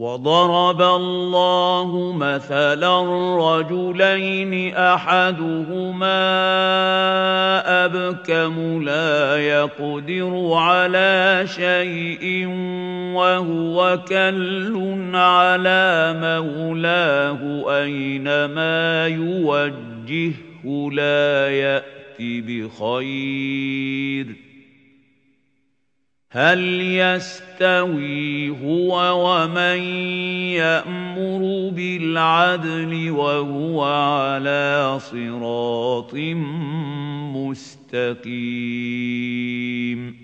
وَضَرَبَ اللَّهُ مَثَلًا رَّجُلَيْنِ أَحَدُهُمَا أَبْكَمُ لَا يَقْدِرُ عَلَىٰ شَيْءٍ وَهُوَ كَلٌّ عَلَىٰ مَوْلَاهُ أَيْنَمَا يُوَجِّههُّ لَا يَأْتِ بِخَيْرٍ ۖ هَلْ يَسْتَوِي هُوَ وَمَن يَأْمُرُ بِالْعَدْلِ وَهُوَ عَلَىٰ صِرَاطٍ مُّسْتَقِيمٍ